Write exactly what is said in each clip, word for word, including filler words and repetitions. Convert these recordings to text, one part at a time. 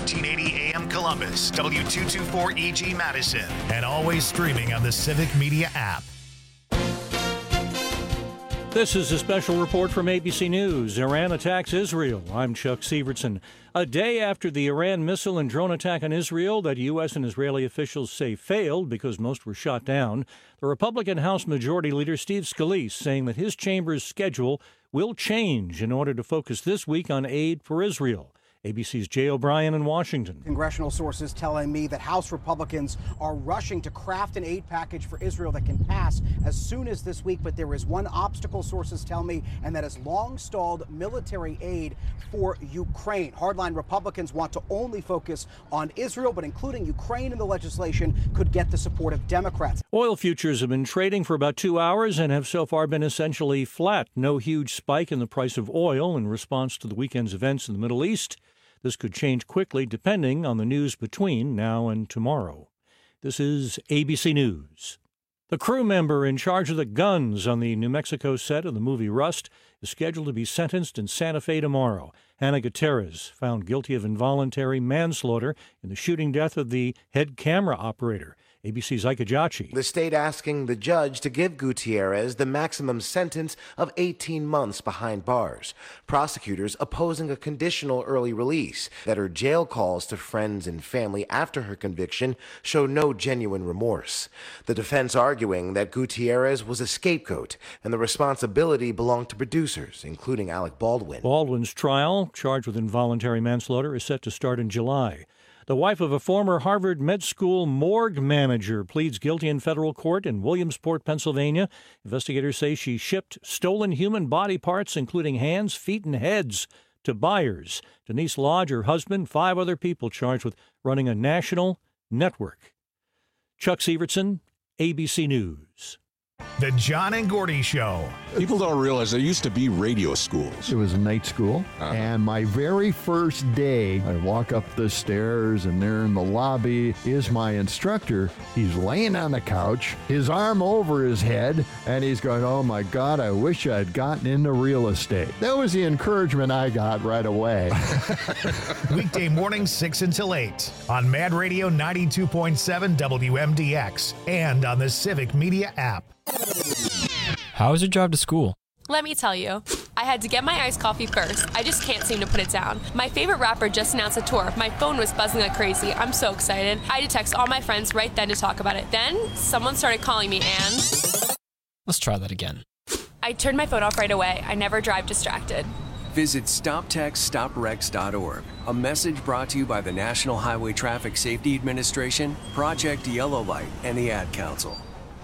thirteen eighty A M Columbus, W two twenty-four E G Madison, and always streaming on the Civic Media app. This is a special report from A B C News. Iran attacks Israel. I'm Chuck Sievertson. A day after the Iran missile and drone attack on Israel that U S and Israeli officials say failed because most were shot down, the Republican House Majority Leader Steve Scalise saying that his chamber's schedule will change in order to focus this week on aid for Israel. A B C's Jay O'Brien in Washington. Congressional sources telling me that House Republicans are rushing to craft an aid package for Israel that can pass as soon as this week. But there is one obstacle, sources tell me, and that is long-stalled military aid for Ukraine. Hardline Republicans want to only focus on Israel, but including Ukraine in the legislation could get the support of Democrats. Oil futures have been trading for about two hours and have so far been essentially flat. No huge spike in the price of oil in response to the weekend's events in the Middle East. This could change quickly depending on the news between now and tomorrow. This is A B C News. The crew member in charge of the guns on the New Mexico set of the movie Rust is scheduled to be sentenced in Santa Fe tomorrow. Hannah Gutierrez, found guilty of involuntary manslaughter in the shooting death of the head camera operator. A B C's Ike Ajachi. The state asking the judge to give Gutierrez the maximum sentence of eighteen months behind bars. Prosecutors opposing a conditional early release, that her jail calls to friends and family after her conviction show no genuine remorse. The defense arguing that Gutierrez was a scapegoat and the responsibility belonged to producers, including Alec Baldwin. Baldwin's trial, charged with involuntary manslaughter, is set to start in July. The wife of a former Harvard Med School morgue manager pleads guilty in federal court in Williamsport, Pennsylvania. Investigators say she shipped stolen human body parts, including hands, feet, and heads, to buyers. Denise Lodge, her husband, five other people charged with running a national network. Chuck Sievertson, A B C News. The John and Gordy Show. People don't realize there used to be radio schools. It was a night school, uh-huh. and my very first day, I walk up the stairs, and there in the lobby is my instructor. He's laying on the couch, his arm over his head, and he's going, "Oh my God, I wish I'd gotten into real estate." That was the encouragement I got right away. Weekday mornings, six until eight, on Mad Radio ninety-two point seven W M D X, and on the Civic Media app. How was your drive to school? Let me tell you, I had to get my iced coffee first. I just can't seem to put it down. My favorite rapper just announced a tour. My phone was buzzing like crazy. I'm so excited. I had to text all my friends right then to talk about it. Then, someone started calling me and... Let's try that again. I turned my phone off right away. I never drive distracted. Visit stop text stop wrecks dot org. A message brought to you by the National Highway Traffic Safety Administration, Project Yellow Light, and the Ad Council.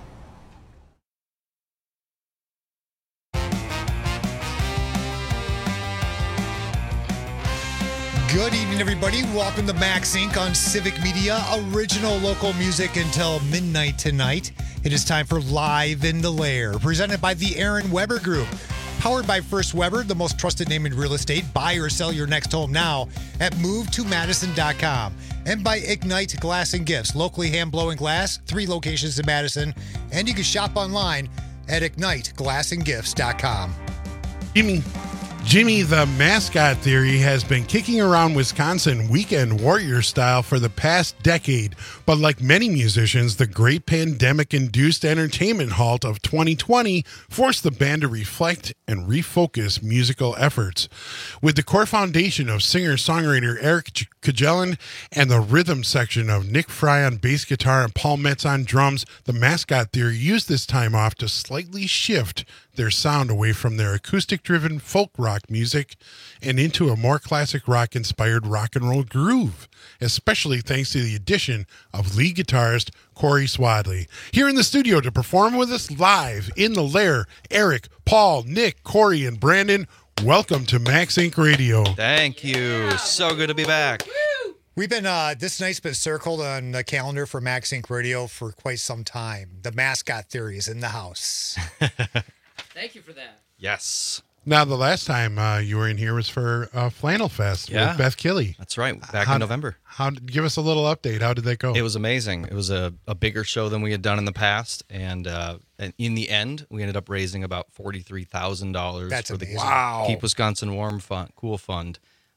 Good evening, everybody. Welcome to Max Incorporated on Civic Media. Original local music until midnight tonight. It is time for Live in the Lair, presented by the Aaron Weber Group. Powered by First Weber, the most trusted name in real estate. Buy or sell your next home now at move to madison dot com. And by Ignite Glass and Gifts, locally hand-blowing glass, three locations in Madison. And you can shop online at ignite glass and gifts dot com. Jimmy. Jimmy the Mascot Theory has been kicking around Wisconsin weekend warrior style for the past decade, but like many musicians, the great pandemic-induced entertainment halt of twenty twenty forced the band to reflect and refocus musical efforts. With the core foundation of singer-songwriter Eric Kajelan and the rhythm section of Nick Fry on bass guitar and Paul Metz on drums, the Mascot Theory used this time off to slightly shift their sound away from their acoustic-driven folk rock music and into a more classic rock-inspired rock and roll groove, especially thanks to the addition of lead guitarist Corey Swadley. Here in the studio to perform with us live in the Lair, Eric, Paul, Nick, Corey, and Brandon. Welcome to Max Incorporated Radio. Thank you. Yeah. So good to be back. Woo! We've been, uh, this night's been circled on the calendar for Max Incorporated Radio for quite some time. The Mascot Theory is in the house. Thank you for that. Yes. Now, the last time uh, you were in here was for uh, Flannel Fest yeah. with Beth Killey. That's right, back how, in November. How? Give us a little update. How did that go? It was amazing. It was a, a bigger show than we had done in the past, and, uh, and in the end, we ended up raising about forty-three thousand dollars That's for amazing. the wow. Keep Wisconsin Warm Fund, Cool Fund.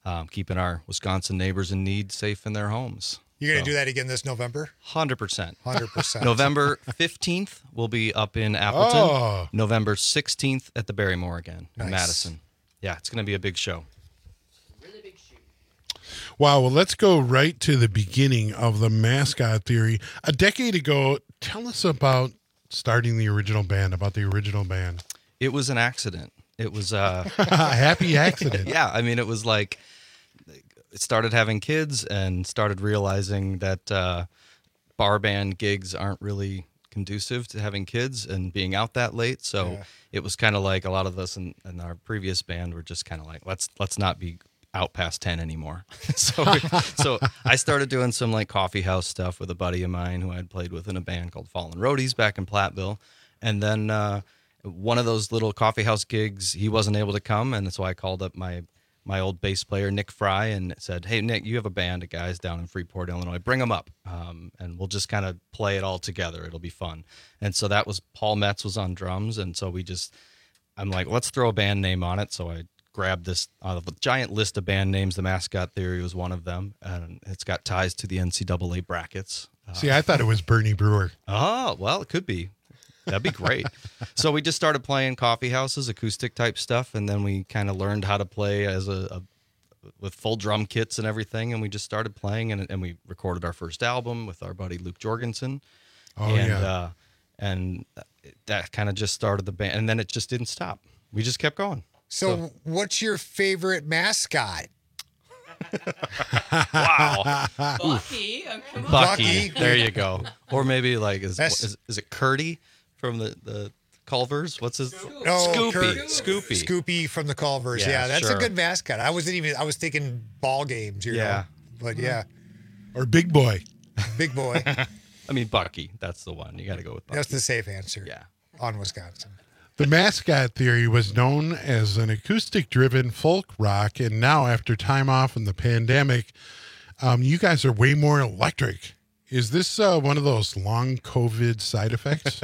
um, keeping our Wisconsin neighbors in need safe in their homes. You're going to So, do that again this November? one hundred percent. one hundred percent. November fifteenth, we'll be up in Appleton. Oh. November sixteenth at the Barrymore again in Nice. Madison. Yeah, it's going to be a big show. Wow. Well, let's go right to the beginning of the mascot theory. A decade ago, tell us about starting the original band, about the original band. It was an accident. It was uh, a happy accident. Yeah, I mean, it was like it started having kids and started realizing that uh, bar band gigs aren't really conducive to having kids and being out that late. So Yeah. it was kind of like a lot of us in, in our previous band were just kind of like, let's let's not be out past ten anymore. so we, so I started doing some like coffee house stuff with a buddy of mine who I'd played with in a band called Fallen Roadies back in Platteville. And then uh, one of those little coffee house gigs, he wasn't able to come. And so I called up my my old bass player, Nick Fry, and said, hey, Nick, you have a band of guys down in Freeport, Illinois. Bring them up, um, and we'll just kind of play it all together. It'll be fun. And so that was Paul Metz was on drums. And so we just, I'm like, let's throw a band name on it. So I grabbed this out of a giant list of band names. The Mascot Theory was one of them. And it's got ties to the N C double A brackets. Uh, See, I thought it was Bernie Brewer. Oh, well, it could be. That'd be great. So we just started playing coffee houses, acoustic type stuff, and then we kind of learned how to play as a, a with full drum kits and everything, and we just started playing, and and we recorded our first album with our buddy Luke Jorgensen. Oh, and, yeah. Uh, and that kind of just started the band, and then it just didn't stop. We just kept going. So, what's your favorite mascot? Wow. Bucky. Oh, come on. Bucky. Bucky. There you go. Or maybe like, is, That's- is, is it Curdy from the, the Culvers? What's his? Oh, Scoopy. Kurt- Scoopy. Scoopy from the Culvers. Yeah, Yeah, that's sure. a good mascot. I wasn't even, I was thinking ball games, you Yeah. know. But yeah, Or Big Boy. big boy. I mean, Bucky. That's the one. You got to go with Bucky. That's the safe answer. Yeah. On Wisconsin. The Mascot Theory was known as an acoustic-driven folk rock, and now after time off and the pandemic, um, you guys are way more electric. Is this uh, one of those long COVID side effects?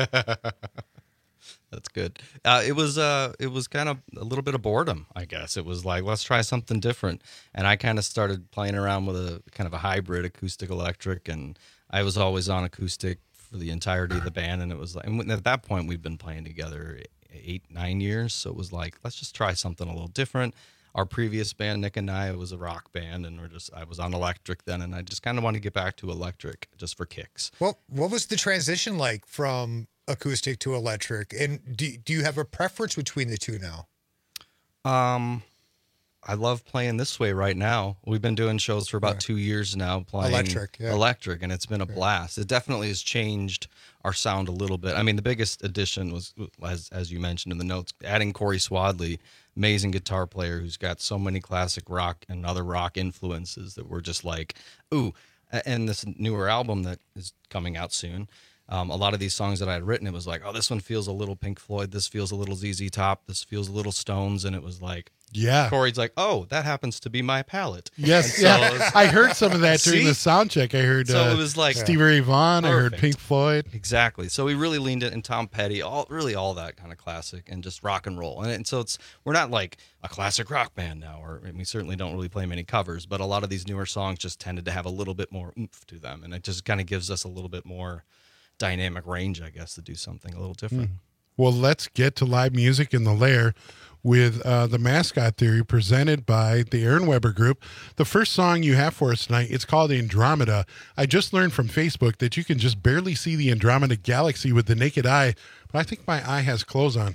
That's good. Uh, it was uh, it was kind of a little bit of boredom, I guess. It was like, let's try something different. And I kind of started playing around with a kind of a hybrid acoustic electric, and I was always on acoustic for the entirety of the band. And it was like, and at that point, we've been playing together eight, nine years. So it was like, let's just try something a little different. Our previous band, Nick and I, was a rock band, and we're just I was on electric then, and I just kind of wanted to get back to electric just for kicks. What What was the transition like from acoustic to electric? And do do you have a preference between the two now? Um, I love playing this way right now. We've been doing shows for about two years now, playing Electric, yeah. electric, and it's been a blast. It definitely has changed our sound a little bit. I mean, the biggest addition was, as as you mentioned in the notes, adding Corey Swadley, amazing guitar player who's got so many classic rock and other rock influences that we're just like, ooh. And this newer album that is coming out soon, um, a lot of these songs that I had written, it was like, oh, this one feels a little Pink Floyd, this feels a little Z Z Top, this feels a little Stones, and it was like, yeah. Corey's like, oh, that happens to be my palette. Yes, And yeah. so it was- I heard some of that during See? the sound check. I heard So uh, it was like Stevie Ray Vaughan. I heard Perfect. Pink Floyd. Exactly. So we really leaned it, and Tom Petty, all really all that kind of classic and just rock and roll. And, and so it's we're not like a classic rock band now, or and we certainly don't really play many covers, but a lot of these newer songs just tended to have a little bit more oomph to them, and it just kind of gives us a little bit more dynamic range, I guess, to do something a little different. Well, let's get to live music in the Lair with uh, the Mascot Theory presented by the Aaron Weber Group. The first song you have for us tonight, it's called Andromeda. I just learned from Facebook that you can just barely see the Andromeda Galaxy with the naked eye, but I think my eye has clothes on.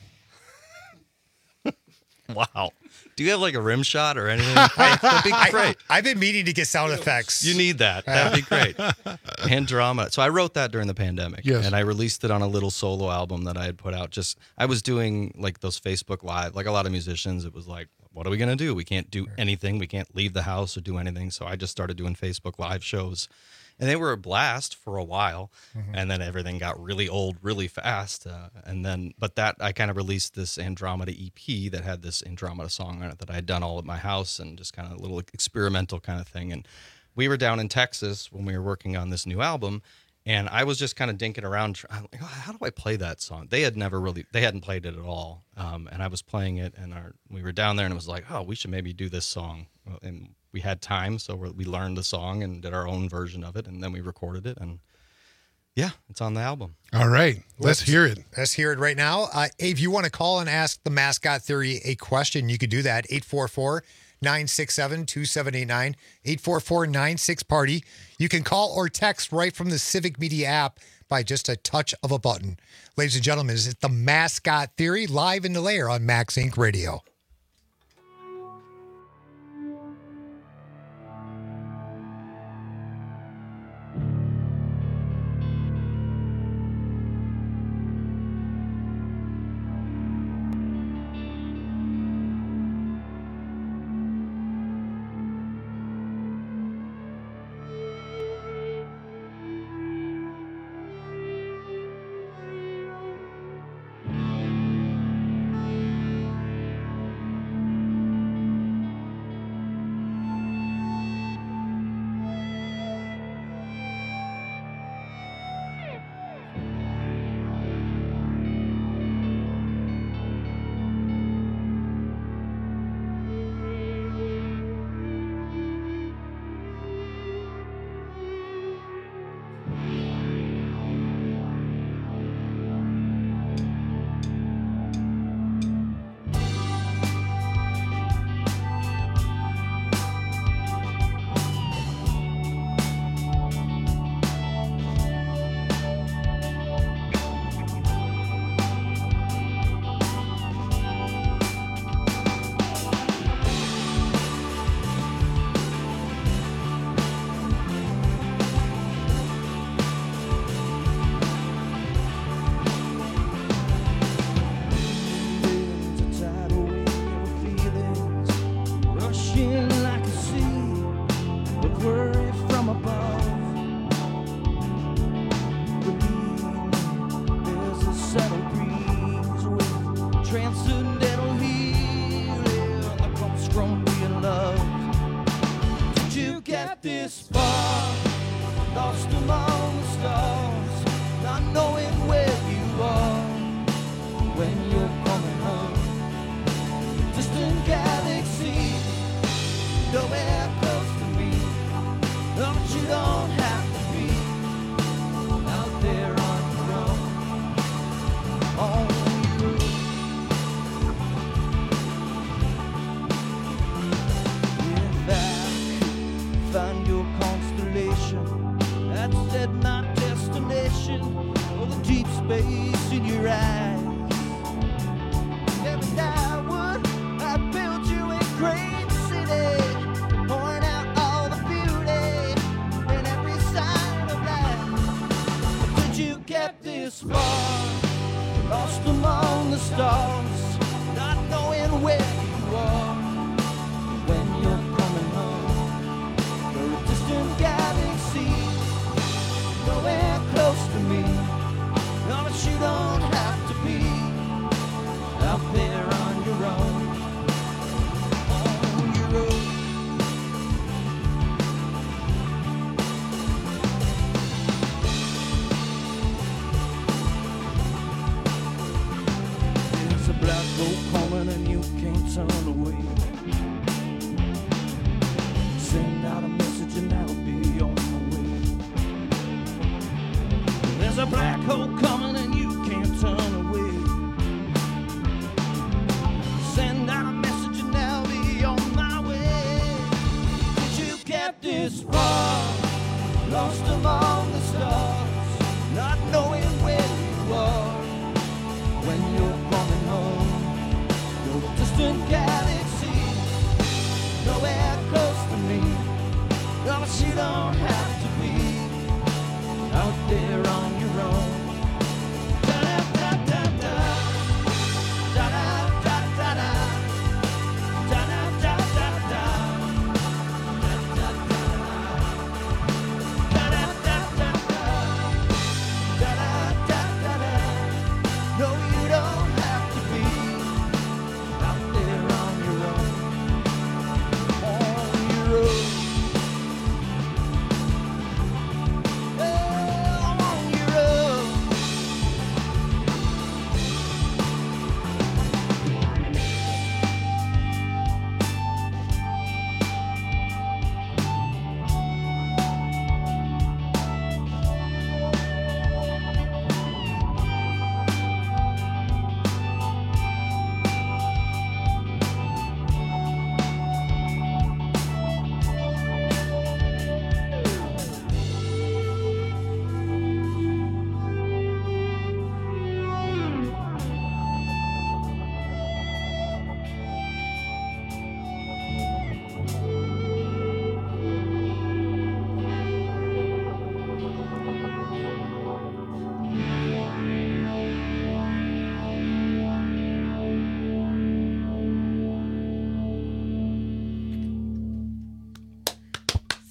Wow. Do you have like a rim shot or anything? That'd be great. I, I've been meaning to get sound effects. You need that. That'd be great. Andromeda. So I wrote that during the pandemic. Yes. And I released it on a little solo album that I had put out. Just I was doing like those Facebook Live, like a lot of musicians. It was like, what are we gonna do? We can't do anything. We can't leave the house or do anything. So I just started doing Facebook Live shows. And they were a blast for a while, Mm-hmm. and then everything got really old really fast. Uh, and then, but that I kind of released this Andromeda E P that had this Andromeda song on it that I had done all at my house, and just kind of a little experimental kind of thing. And we were down in Texas when we were working on this new album, and I was just kind of dinking around. tr- I'm like, "Oh, how do I play that song? They had never really, they hadn't played it at all. Um, and I was playing it, and our, we were down there, and it was like, oh, we should maybe do this song. And we had time, so we're, we learned the song and did our own version of it, and then we recorded it, and yeah, it's on the album. All right, let's hear it. Let's hear it right now. Uh, if you want to call and ask the Mascot Theory a question, you could do that. eight four four, nine six seven, two seven eight nine, eight four four, nine six, party. You can call or text right from the Civic Media app by just a touch of a button. Ladies and gentlemen, it's the Mascot Theory live in the layer on Max Inc Radio.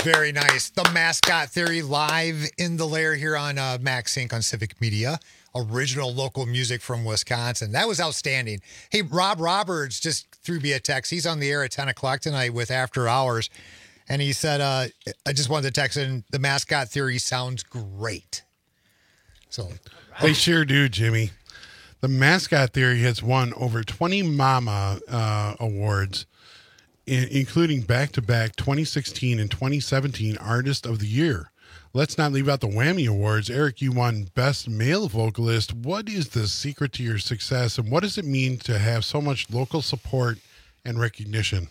Very nice. The Mascot Theory live in the lair here on uh, MaxSync on Civic Media. Original local music from Wisconsin. That was outstanding. Hey, Rob Roberts just threw me a text. He's on the air at ten o'clock tonight with After Hours. And he said, uh, I just wanted to text in, the Mascot Theory sounds great. So They sure do, Jimmy. The Mascot Theory has won over twenty Mama uh, awards, in, including back-to-back twenty sixteen and twenty seventeen Artist of the Year. Let's not leave out the Whammy Awards. Eric, you won Best Male Vocalist. What is the secret to your success, and what does it mean to have so much local support and recognition?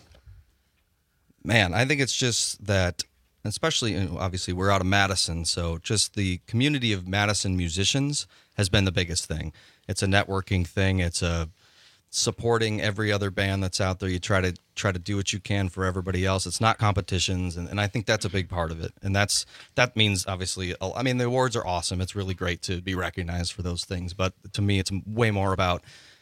Man, I think it's just that, especially, obviously, we're out of Madison, so just the community of Madison musicians has been the biggest thing. It's a networking thing. It's a supporting every other band that's out there. You try to try to do what you can for everybody else. It's not competitions, and, and I think that's a big part of it. And that's that means, obviously, I mean, the awards are awesome. It's really great to be recognized for those things. But to me, it's way more about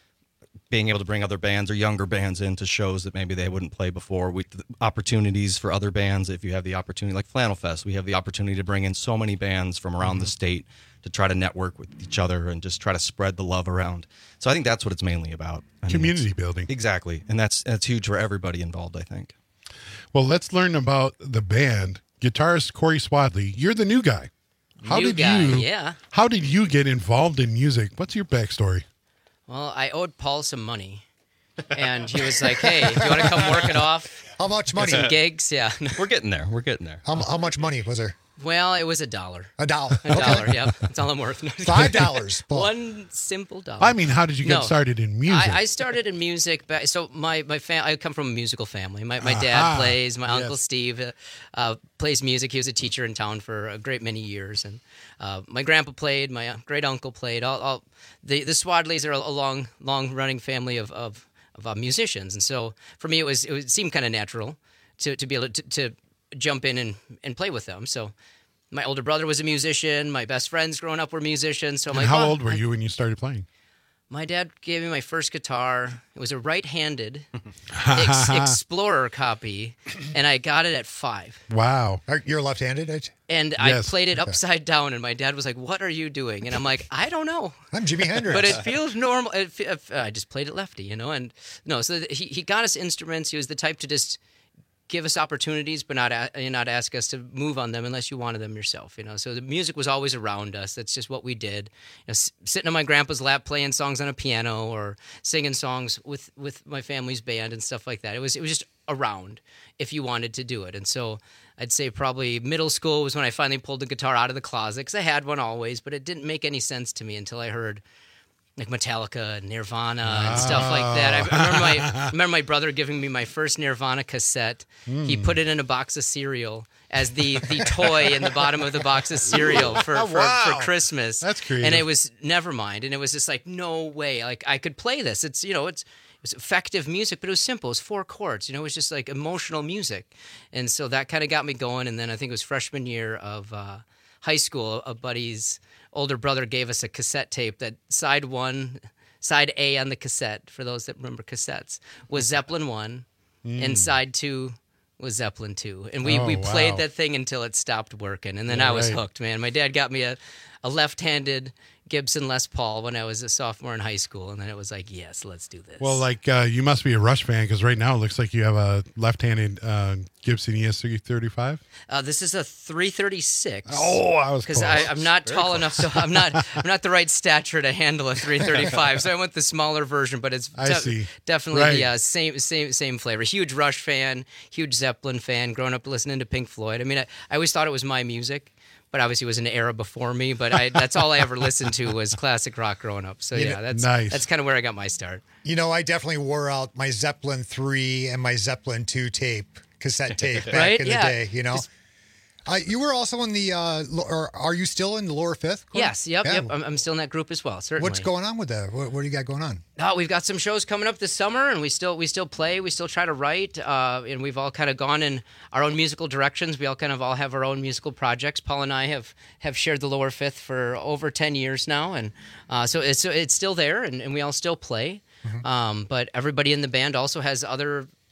being able to bring other bands or younger bands into shows that maybe they wouldn't play before. We, opportunities for other bands, if you have the opportunity, like Flannel Fest, we have the opportunity to bring in so many bands from around mm-hmm. the state to try to network with each other and just try to spread the love around. So I think that's what it's mainly about. I Community mean, building. Exactly. And that's that's huge for everybody involved, I think. Well, let's learn about the band. Guitarist Corey Swadley, you're the new guy. How new did guy, you yeah. How did you get involved in music? What's your backstory? Well, I owed Paul some money. And he was like, hey, do you want to come work it off? How much money? Some gigs, yeah. We're getting there. We're getting there. How, how much money was there? Well, it was a dollar. A dollar. A dollar, yep. That's all I'm worth. Five dollars. One simple dollar. I mean, how did you get No. started in music? I, I started in music. Back, so my my fam- I come from a musical family. My my dad Aha. plays. My Yes. uncle Steve uh, uh, plays music. He was a teacher in town for a great many years, and uh, my grandpa played. My great uncle played. All, all the the Swadleys are a, a long long running family of of, of uh, musicians, and so for me it was it, was, it seemed kind of natural to to be able to, to jump in and, and play with them. So. My older brother was a musician. My best friends growing up were musicians. So I'm and like, how well, old were I- you when you started playing? My dad gave me my first guitar. It was a right-handed ex- Explorer copy, and I got it at five. Wow. Are, you're left-handed, Edge? And Yes. I played it Okay. upside down, and my dad was like, "What are you doing?" And I'm like, "I don't know." I'm Jimi Hendrix. But it feels normal. It, fe- uh, I just played it lefty, you know. And no, so he he got us instruments. He was the type to just give us opportunities, but not a, not ask us to move on them unless you wanted them yourself, you know. So the music was always around us. That's just what we did. You know, s- sitting on my grandpa's lap, playing songs on a piano, or singing songs with, with my family's band and stuff like that. It was it was just around if you wanted to do it. And so I'd say probably middle school was when I finally pulled the guitar out of the closet, because I had one always, but it didn't make any sense to me until I heard like Metallica and Nirvana and stuff like that. I, I remember my I remember my brother giving me my first Nirvana cassette. He Mm. put it in a box of cereal as the, the toy in the bottom of the box of cereal for, Oh, for, wow. for Christmas. That's creative. And it was Nevermind, and it was just like, no way. Like I could play this. It's you know, it's it was effective music, but it was simple. It was four chords. You know, it was just like emotional music. And so that kind of got me going. And then I think it was freshman year of uh, high school, a buddy's older brother gave us a cassette tape that side one, side A on the cassette, for those that remember cassettes, was Zeppelin one, Mm. and side two was Zeppelin two. And we, Oh, we played wow. that thing until it stopped working. And then Yeah, I was right. hooked, man. My dad got me a, a left-handed Gibson Les Paul when I was a sophomore in high school. And then it was like, yes, let's do this. Well, like uh, you must be a Rush fan because right now it looks like you have a left-handed uh, Gibson E S three thirty-five. Uh, this is a three thirty-six. Oh, I was because close. I'm not Very tall close. enough. So I'm not. I'm not the right stature to handle a three thirty-five. So I went the smaller version, but it's I de- see. definitely Right. the uh, same same same flavor. Huge Rush fan, huge Zeppelin fan. Growing up listening to Pink Floyd. I mean, I, I always thought it was my music, but obviously it was an era before me. But I, that's all I ever listened to was classic rock growing up. So You yeah, know- that's Nice. that's kind of where I got my start. You know, I definitely wore out my Zeppelin three and my Zeppelin two tape, cassette tape back Right? in Yeah. the day, you know? Uh, you were also in the, uh, lo- or are you still in the lower fifth? Corey? Yes, yep, Yeah. yep. I'm, I'm still in that group as well. Certainly. What's going on with that? What, what do you got going on? Oh, we've got some shows coming up this summer, and we still we still play. We still try to write, uh, and we've all kind of gone in our own musical directions. We all kind of all have our own musical projects. Paul and I have, have shared the lower fifth for over ten years now, and uh, so it's it's still there, and, and we all still play. Um, but everybody in the band also has other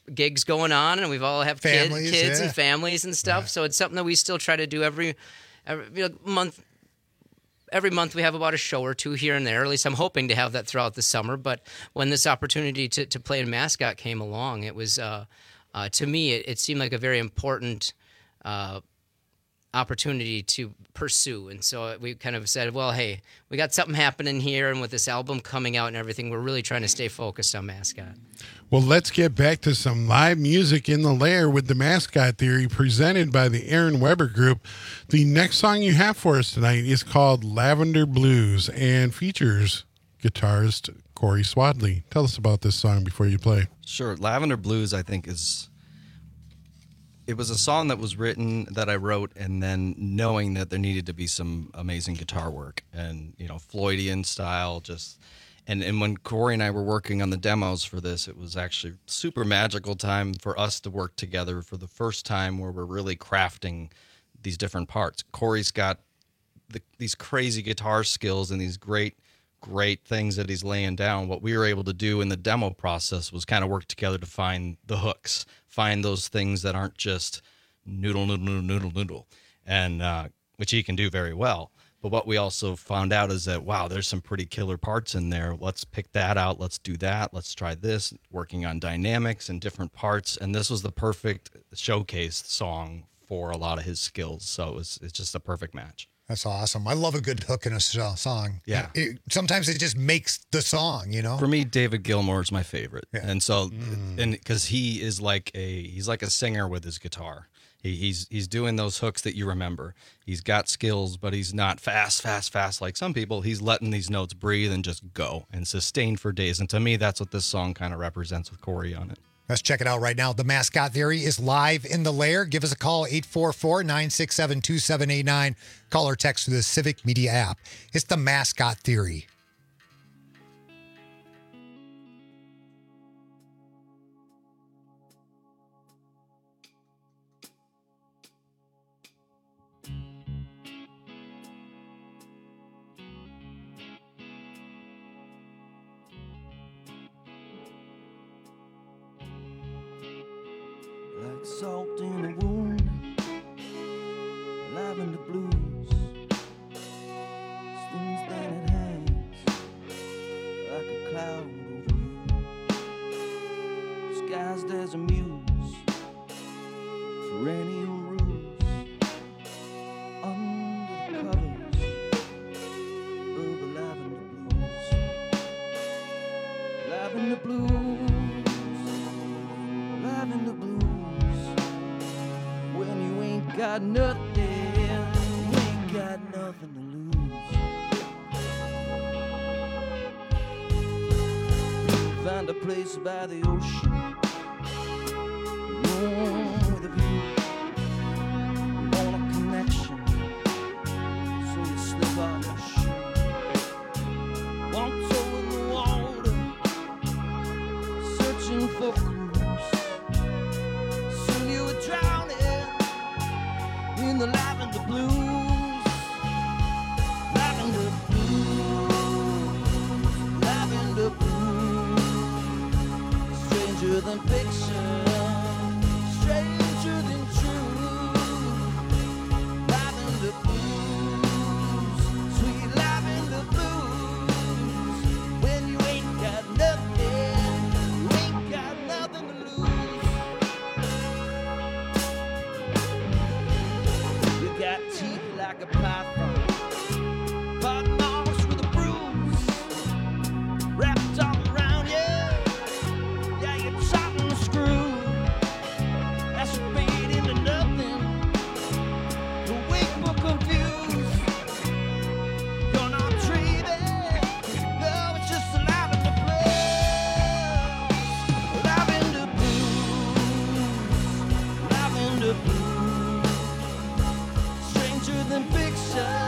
gigs going on, and we've all have kids, Families, kids yeah. and families and stuff. So it's something that we still try to do every, every you know, month. Every month we have about a show or two here and there. At least I'm hoping to have that throughout the summer. But when this opportunity to, to play in Mascot came along, it was, uh, uh, to me, it, it seemed like a very important uh, opportunity to pursue. And so we kind of said, well, hey, we got something happening here. And with this album coming out and everything, we're really trying to stay focused on Mascot. Well, let's get back to some live music in the Lair with the Mascot Theory presented by the Aaron Weber Group. The next song you have for us tonight is called Lavender Blues and features guitarist Corey Swadley. Tell us about this song before you play. Sure. Lavender Blues, I think, is... It was a song that was written, that I wrote, and then knowing that there needed to be some amazing guitar work and, you know, Floydian style, just... And and when Corey and I were working on the demos for this, it was actually super magical time for us to work together for the first time where we're really crafting these different parts. Corey's got the, these crazy guitar skills and these great, great things that he's laying down. What we were able to do in the demo process was kind of work together to find the hooks, find those things that aren't just noodle, noodle, noodle, noodle, noodle, and uh, which he can do very well. But what we also found out is that, wow, there's some pretty killer parts in there. Let's pick that out. Let's do that. Let's try this, working on dynamics and different parts. And this was the perfect showcase song for a lot of his skills. So it was, it's just a perfect match. That's awesome. I love a good hook in a so- song. Yeah. It, sometimes it just makes the song, you know? For me, David Gilmour is my favorite. Yeah. And so, Mm. and because he is like a, he's like a singer with his guitar. He, he's he's doing those hooks that you remember. He's got skills, but he's not fast, fast, fast like some people. He's letting these notes breathe and just go and sustain for days. And to me, that's what this song kind of represents with Corey on it. Let's check it out right now. The Mascot Theory is live in the Lair. Give us a call, eight four four, nine six seven, two seven eight nine. Call or text through the Civic Media app. It's the Mascot Theory. Like salt in a wound, lavender blues, stings that it hangs like a cloud over you, disguised as a muse, perennial ruse, under the covers of the lavender blues, lavender blues, lavender blues. When you ain't got nothing, you ain't got nothing to lose. Find a place by the ocean, room with a view. You want a connection, so you slip on your shoe. One toe in the water, searching for clues. Soon you were drowning in the lavender blues, lavender blues, lavender blues. Stranger than fiction, stranger than true. Lavender blues, sweet lavender blues. When you ain't got nothing, you ain't got nothing to lose. You got teeth like a python, bottom marks with a bruise, wrapped all around you. Yeah, you're chopping the screw. That's your bait into nothing. The weak but confused. You're not dreaming. No, it's just a lavender blues. Lavender blues. Lavender blues. Stranger than fiction.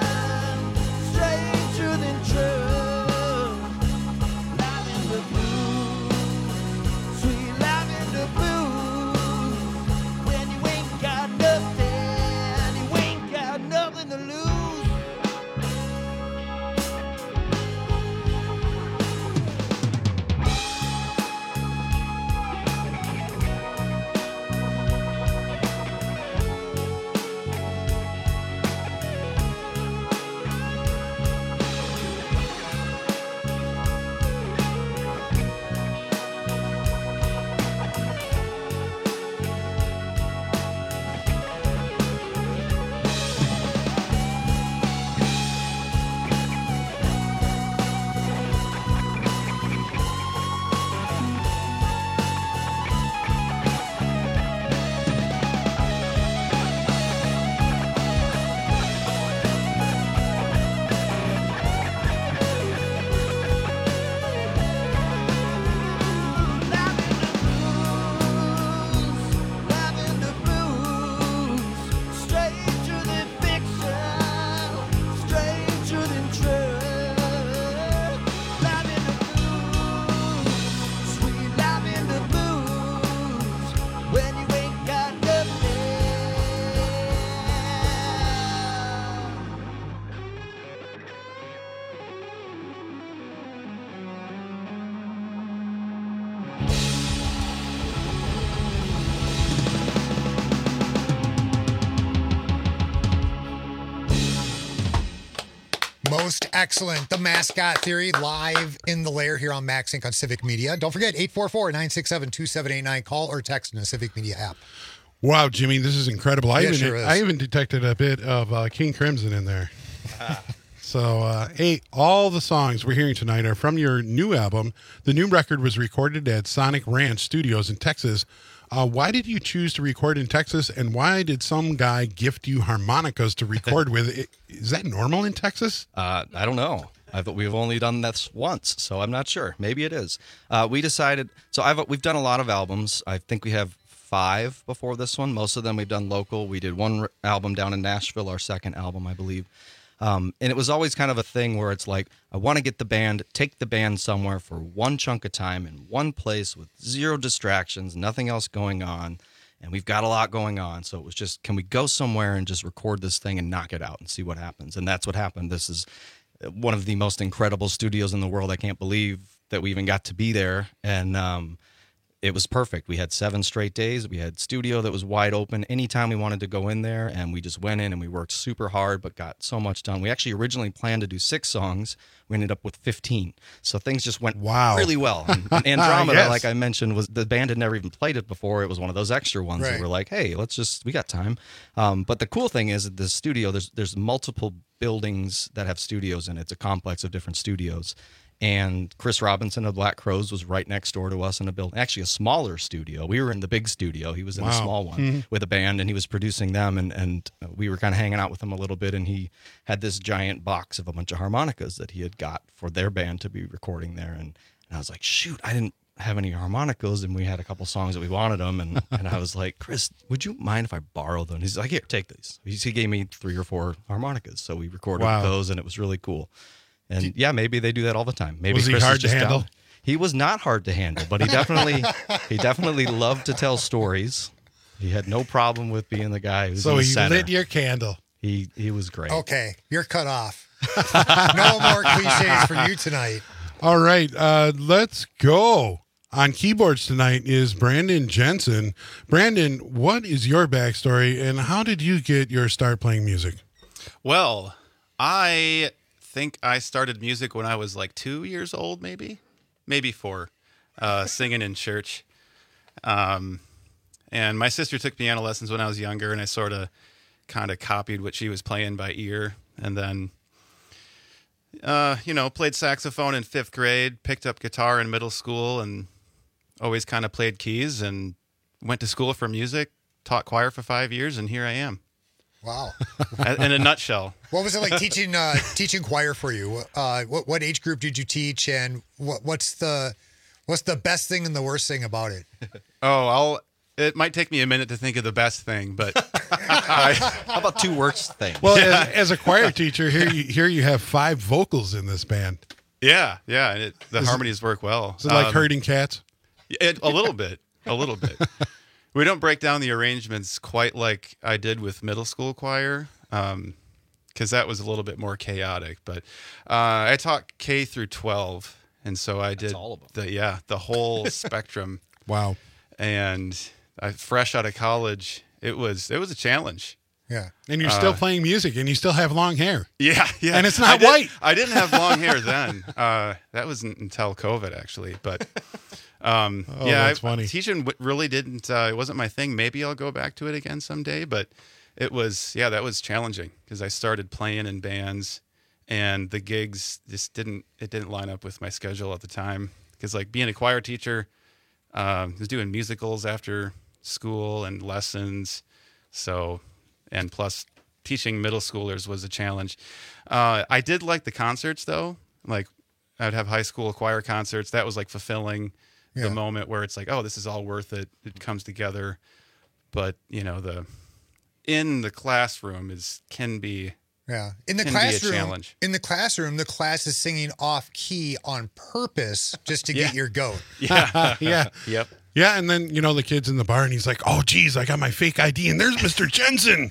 Most excellent. The Mascot Theory live in the lair here on MaxSync on Civic Media. Don't forget, eight four four, nine six seven, two seven eight nine. Call or text in the Civic Media app. Wow, Jimmy, this is incredible. I, Yeah, even, sure is. I even detected a bit of uh, King Crimson in there. So, uh, hey, all the songs we're hearing tonight are from your new album. The new record was recorded at Sonic Ranch Studios in Texas. Uh, why did you choose to record in Texas, and why did some guy gift you harmonicas to record with? Is that normal in Texas? Uh, I don't know. I've, we've only done this once, so I'm not sure. Maybe it is. Uh, we decided. So I've we've done a lot of albums. I think we have five before this one. Most of them we've done local. We did one album down in Nashville, our second album, I believe. Um, and it was always kind of a thing where it's like, I want to get the band, take the band somewhere for one chunk of time in one place with zero distractions, nothing else going on. And we've got a lot going on. So it was just, can we go somewhere and just record this thing and knock it out and see what happens? And that's what happened. This is one of the most incredible studios in the world. I can't believe that we even got to be there. And, um, it was perfect. We had seven straight days. We had studio that was wide open anytime we wanted to go in there, and we just went in and we worked super hard, but got so much done. We actually originally planned to do six songs. We ended up with fifteen. So things just went wow. really well. And, and Andromeda, Yes. like I mentioned, was the band had never even played it before. It was one of those extra ones Right. that were like, hey, let's just, we got time. Um, but the cool thing is that the studio, there's there's multiple buildings that have studios in it. It's a complex of different studios. And Chris Robinson of Black Crowes was right next door to us in a building, actually a smaller studio. We were in the big studio. He was in Wow. the small one Mhm. with a band, and he was producing them. And, and we were kind of hanging out with him a little bit. And he had this giant box of a bunch of harmonicas that he had got for their band to be recording there. And, and I was like, shoot, I didn't have any harmonicas. And we had a couple songs that we wanted them. And, and I was like, Chris, would you mind if I borrow them? He's like, here, take these. He gave me three or four harmonicas. So we recorded Wow. those, and it was really cool. And yeah, maybe they do that all the time. Maybe Was he Chris is hard to just handle? down. He was not hard to handle, but he definitely he definitely loved to tell stories. He had no problem with being the guy who's So in the he center. lit your candle. He he was great. Okay, you're cut off. No more cliches for you tonight. All right, uh, let's go. On keyboards tonight is Brandon Jensen. Brandon, what is your backstory, and how did you get your start playing music? Well, I think I started music when I was like two years old, maybe, maybe four, uh, singing in church. Um, and my sister took piano lessons when I was younger, and I sort of kind of copied what she was playing by ear. And then, uh, you know, played saxophone in fifth grade, picked up guitar in middle school, and always kind of played keys, and went to school for music, taught choir for five years, and here I am. Wow. In a nutshell. What was it like teaching uh, teaching choir for you? Uh, what what age group did you teach, and what what's the what's the best thing and the worst thing about it? Oh, I'll. It might take me a minute to think of the best thing, but I, how about two worst things? Well, Yeah. as, as a choir teacher, here you, here you have five vocals in this band. Yeah, yeah, and it, the Is it- harmonies work well. Is it like Um, herding cats? It, a little bit, a little bit. We don't break down the arrangements quite like I did with middle school choir, because that was a little bit more chaotic. But uh, I taught K through twelve, and so I did all of them. the yeah the whole spectrum. Wow! And I, fresh out of college, it was it was a challenge. Yeah, and you're still Uh, playing music, and you still have long hair. Yeah, yeah, and it's not I did- white. I didn't have long hair then. Uh, that wasn't until COVID, actually. But um, Oh, yeah, that's I, funny. teaching w- really didn't. Uh, it wasn't my thing. Maybe I'll go back to it again someday. But it was, yeah, that was challenging because I started playing in bands, and the gigs just didn't. It didn't line up with my schedule at the time because, like, being a choir teacher, um, was doing musicals after school and lessons, so and plus. Teaching middle schoolers was a challenge. Uh, I did like the concerts though. Like I'd have high school choir concerts. That was like fulfilling Yeah. the moment where it's like, oh, this is all worth it. It comes together. But you know, the in the classroom is can be Yeah, in the can be a classroom, challenge. in the classroom, the class is singing off key on purpose just to get Yeah. your goat. Yeah, yeah. Yep. Yeah, and then, you know, the kid's in the bar, and he's like, oh, geez, I got my fake I D, and there's Mister Jensen.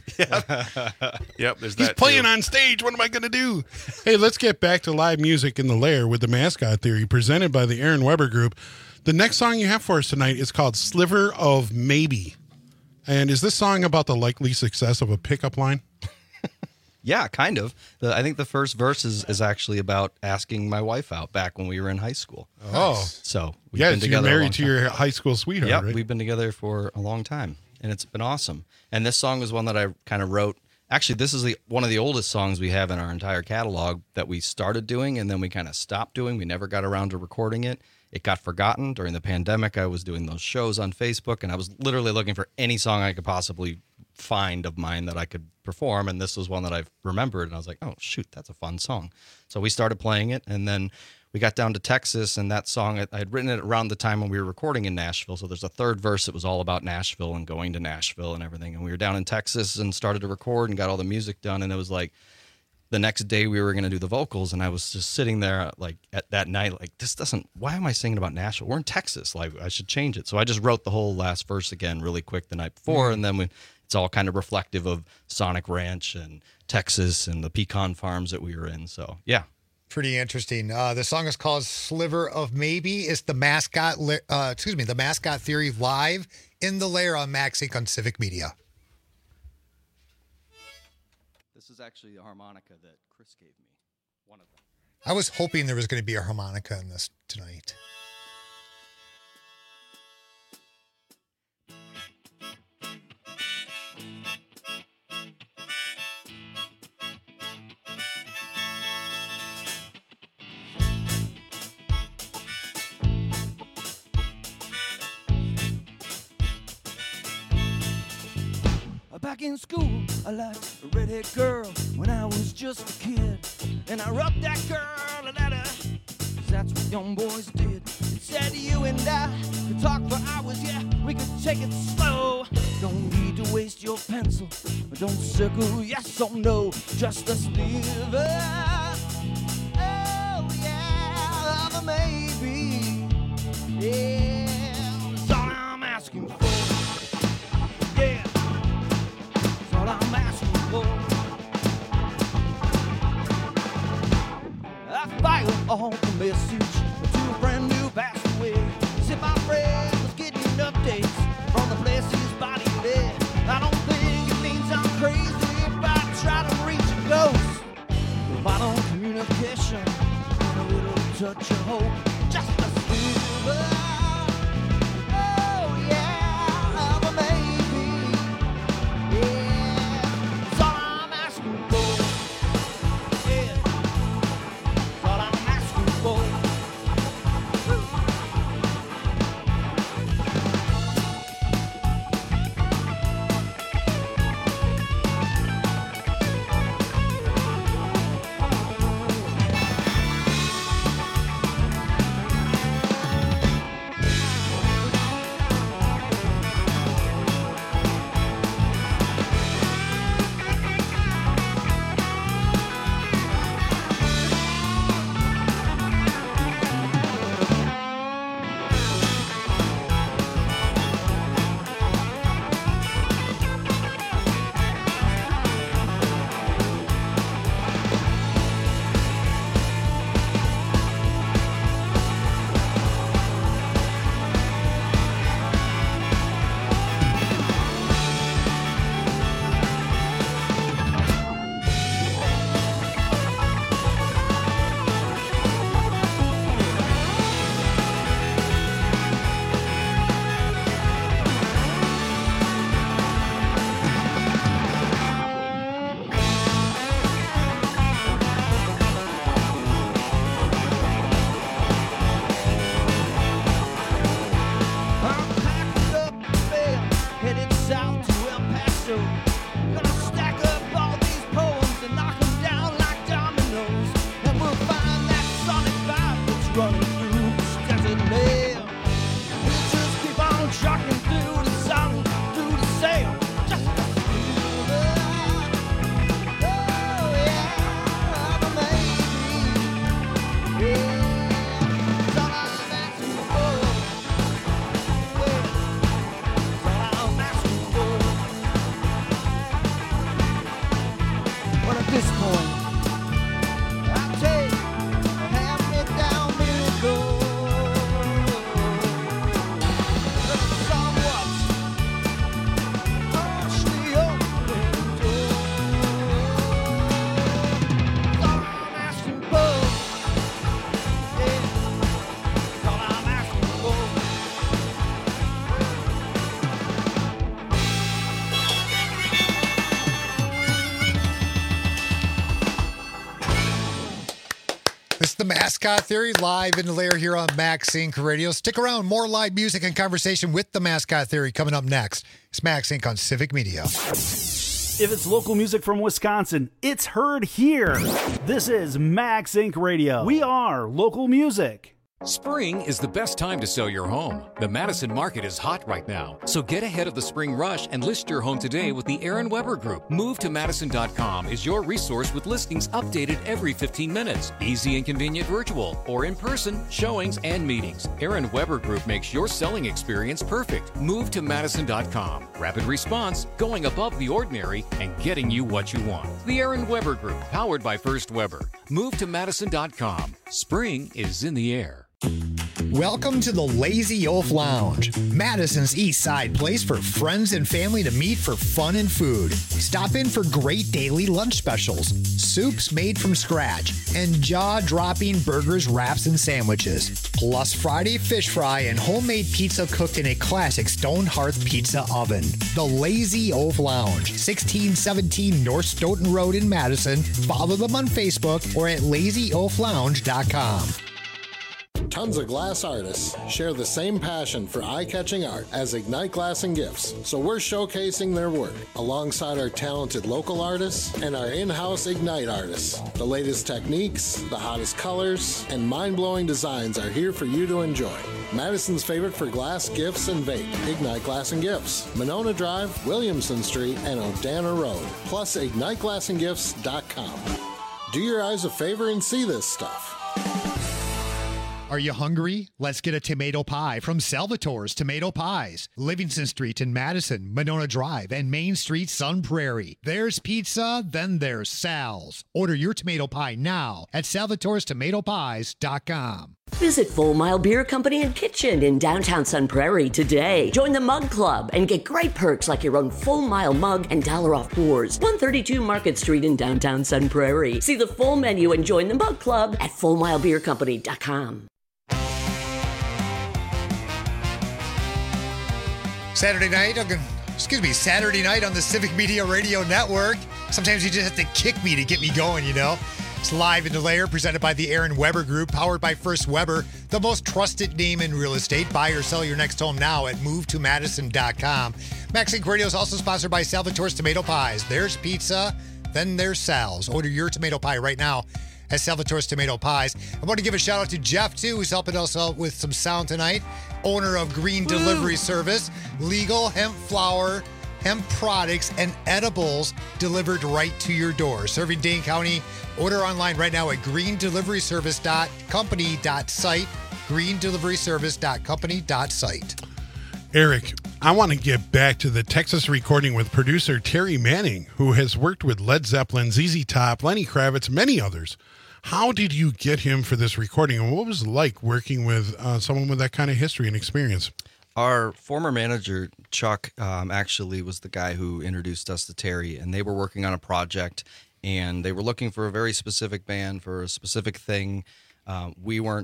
Yep. There's He's that playing too. on stage. What am I going to do? Hey, let's get back to live music in the lair with the Mascot Theory, presented by the Aaron Weber Group. The next song you have for us tonight is called Sliver of Maybe. And is this song about the likely success of a pickup line? Yeah, kind of. The, I think the first verse is, is actually about asking my wife out back when we were in high school. Oh. So we've yes, been together you're a long married to time. your high school sweetheart, Yep, right? we've been together for a long time, and it's been awesome. And this song is one that I kind of wrote. Actually, this is the one of the oldest songs we have in our entire catalog that we started doing, and then we kind of stopped doing. We never got around to recording it. It got forgotten during the pandemic. I was doing those shows on Facebook, and I was literally looking for any song I could possibly find of mine that I could perform, and this was one that I've remembered, and I was like, oh shoot, that's a fun song. So we started playing it, and then we got down to Texas, and that song, I had written it around the time when we were recording in Nashville. So there's a third verse that was all about Nashville and going to Nashville and everything. And we were down in Texas and started to record and got all the music done. And it was like the next day we were going to do the vocals. And I was just sitting there like at that night, like, this doesn't, why am I singing about Nashville? We're in Texas. Like, I should change it. So I just wrote the whole last verse again really quick the night before. Mm. And then we, it's all kind of reflective of Sonic Ranch and Texas and the pecan farms that we were in. So yeah. Pretty interesting. Uh, the song is called Sliver of Maybe. It's the mascot, li- uh, excuse me, the Mascot Theory live in the lair on MaxInc on Civic Media. This is actually a harmonica that Chris gave me. One of them. I was hoping there was going to be a harmonica in this tonight. Back in school, I liked a redhead girl when I was just a kid. And I rubbed that girl a letter, 'cause that's what young boys did. It said you and I could talk for hours, yeah, we could take it slow. Don't need to waste your pencil, don't circle yes or no, just a sliver. Oh yeah, of a maybe. Yeah, that's all I'm asking for. Yeah. All I'm asking for. I filed all the message to a friend who passed away. Said my friend was getting updates from the place his body lay. I don't think it means I'm crazy if I try to reach a ghost. If I don't communication and a little touch of hope, just a sliver. Oh yeah, of a maybe. Yeah. The Mascot Theory, live in the lair here on Max Inc Radio. Stick around. More live music and conversation with The Mascot Theory coming up next. It's Max Inc on Civic Media. If it's local music from Wisconsin, it's heard here. This is Max Inc Radio. We are local music. Spring is the best time to sell your home. The Madison market is hot right now, so get ahead of the spring rush and list your home today with the Aaron Weber Group. Move to Madison dot com is your resource with listings updated every fifteen minutes. Easy and convenient virtual or in-person showings and meetings. Aaron Weber Group makes your selling experience perfect. Move to Madison dot com. Rapid response, going above the ordinary, and getting you what you want. The Aaron Weber Group, powered by First Weber. Move to Madison dot com. Spring is in the air. Welcome to the Lazy Oaf Lounge, Madison's East Side place for friends and family to meet for fun and food. Stop in for great daily lunch specials, soups made from scratch, and jaw-dropping burgers, wraps, and sandwiches. Plus Friday fish fry and homemade pizza cooked in a classic stone hearth pizza oven. The Lazy Oaf Lounge, sixteen seventeen North Stoughton Road in Madison. Follow them on Facebook or at lazy oaf lounge dot com. Tons of glass artists share the same passion for eye-catching art as Ignite Glass and Gifts, so we're showcasing their work alongside our talented local artists and our in-house Ignite artists. The latest techniques, the hottest colors, and mind-blowing designs are here for you to enjoy. Madison's favorite for glass, gifts, and vape, Ignite Glass and Gifts, Monona Drive, Williamson Street, and Odana Road, plus ignite glass and gifts dot com. Do your eyes a favor and see this stuff. Are you hungry? Let's get a tomato pie from Salvatore's Tomato Pies. Livingston Street in Madison, Monona Drive, and Main Street, Sun Prairie. There's pizza, then there's Sal's. Order your tomato pie now at salvatores tomato pies dot com. Visit Full Mile Beer Company and Kitchen in downtown Sun Prairie today. Join the Mug Club and get great perks like your own Full Mile mug and dollar off pours. one thirty-two Market Street in downtown Sun Prairie. See the full menu and join the Mug Club at full mile beer company dot com. Saturday night, excuse me, Saturday night on the Civic Media Radio Network. Sometimes you just have to kick me to get me going, you know. It's live in the lair, presented by the Aaron Weber Group, powered by First Weber, the most trusted name in real estate. Buy or sell your next home now at move to madison dot com. Max Inc Radio is also sponsored by Salvatore's Tomato Pies. There's pizza, then there's Sal's. Order your tomato pie right now at Salvatore's Tomato Pies. I want to give a shout out to Jeff, too, who's helping us out with some sound tonight. Owner of Green Woo. Delivery Service, legal hemp flour, hemp products, and edibles delivered right to your door. Serving Dane County. Order online right now at green delivery service dot company dot site. green delivery service dot company dot site. Eric, I want to get back to the Texas recording with producer Terry Manning, who has worked with Led Zeppelin, Z Z Top, Lenny Kravitz, many others. How did you get him for this recording, and what was it like working with uh, someone with that kind of history and experience? Our former manager, Chuck, um, actually was the guy who introduced us to Terry, and they were working on a project, and they were looking for a very specific band for a specific thing. Uh, we weren't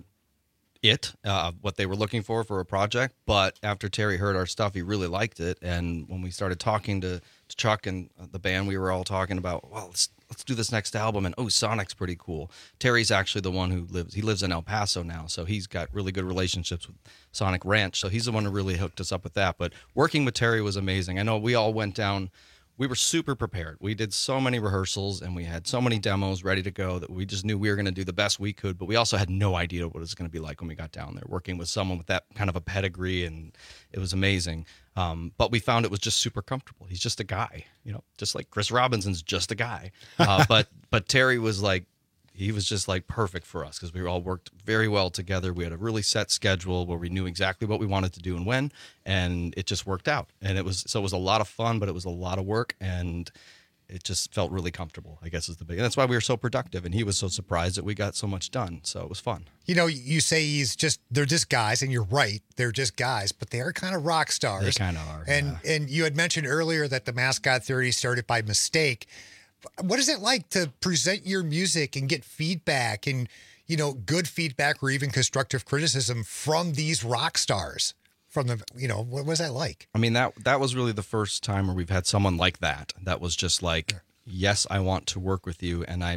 it, uh, what they were looking for for a project, but after Terry heard our stuff, he really liked it, and when we started talking to, to Chuck and the band, we were all talking about, well, let's let's do this next album, and oh, Sonic's pretty cool. Terry's actually the one who lives, he lives in El Paso now, so he's got really good relationships with Sonic Ranch, so he's the one who really hooked us up with that. But working with Terry was amazing. I know we all went down, we were super prepared. We did so many rehearsals, and we had so many demos ready to go that we just knew we were going to do the best we could, but we also had no idea what it was going to be like when we got down there, working with someone with that kind of a pedigree, and it was amazing. Um, but we found it was just super comfortable. He's just a guy, you know, just like Chris Robinson's just a guy. Uh, but but Terry was like, he was just like perfect for us because we all worked very well together. We had a really set schedule where we knew exactly what we wanted to do and when, and it just worked out. And it was so it was a lot of fun, but it was a lot of work, and it just felt really comfortable, I guess is the big. And that's why we were so productive, and he was so surprised that we got so much done. So it was fun. You know, you say he's just, they're just guys, and you're right, they're just guys, but they are kind of rock stars. They kind of are. And yeah. and you had mentioned earlier that the Mascot Theory started by mistake. What is it like to present your music and get feedback and, you know, good feedback or even constructive criticism from these rock stars? From the, you know, what was that like? I mean, that that was really the first time where we've had someone like that. That was just like, yes, I want to work with you. And I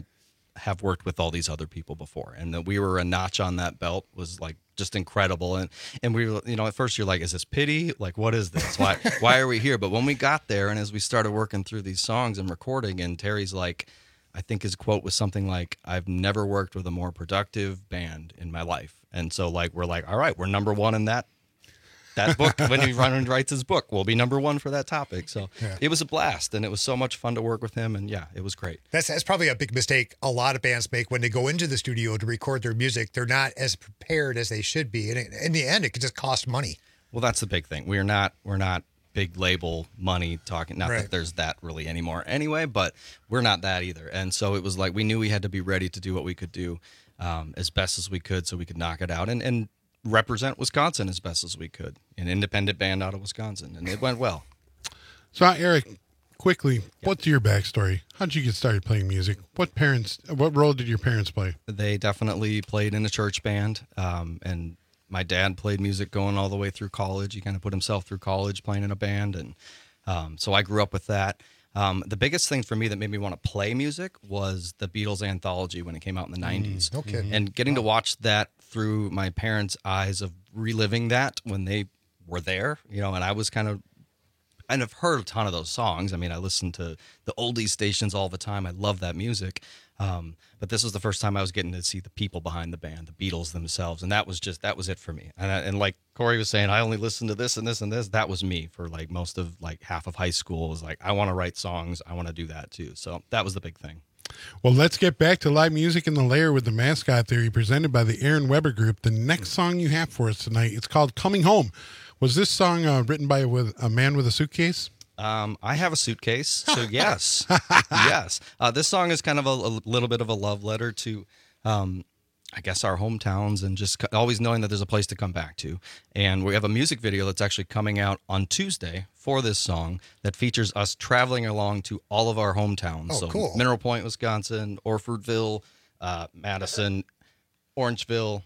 have worked with all these other people before, and that we were a notch on that belt was like just incredible. And and we were, you know, at first you're like, is this pity? Like, what is this? Why why are we here? But when we got there, and as we started working through these songs and recording, and Terry's like, I think his quote was something like, I've never worked with a more productive band in my life. And so like we're like, all right, we're number one in that that book. When he run and writes his book, we'll be number one for that topic. So Yeah. it was a blast, and it was so much fun to work with him. And yeah, it was great. That's, that's probably a big mistake a lot of bands make when they go into the studio to record their music. They're not as prepared as they should be. And it- in the end, it could just cost money. Well, that's the big thing. We're not we're not big label money talking. Not Right. that there's that really anymore anyway, but we're not that either. And so it was like we knew we had to be ready to do what we could do um, as best as we could, so we could knock it out and and represent Wisconsin as best as we could. An independent band out of Wisconsin, and it went well. So, Eric, quickly, what's your backstory? How'd you get started playing music? What parents? What role did your parents play? They definitely played in a church band, um, and my dad played music going all the way through college. He kind of put himself through college playing in a band, and um, so I grew up with that. Um, the biggest thing for me that made me want to play music was the Beatles anthology when it came out in the nineties. no kidding. And getting to watch that through my parents' eyes of reliving that when they were there, you know, and I was kind of, and I've heard a ton of those songs. I mean, I listen to the oldies stations all the time. I love that music. Um, but this was the first time I was getting to see the people behind the band, the Beatles themselves. And that was just, that was it for me. And, I, and like Corey was saying, I only listened to this and this and this. That was me for like most of like half of high school. It was like, I want to write songs. I want to do that too. So that was the big thing. Well, let's get back to live music in the lair with the Mascot Theory presented by the Aaron Weber Group. The next song you have for us tonight, it's called Coming Home. Was this song uh, written by a, with a man with a suitcase? Um, I have a suitcase, so yes, yes. Uh, this song is kind of a, a little bit of a love letter to, um, I guess, our hometowns, and just always knowing that there's a place to come back to. And we have a music video that's actually coming out on Tuesday for this song that features us traveling along to all of our hometowns. Oh, so cool. Mineral Point, Wisconsin, Orfordville, uh, Madison, Orangeville,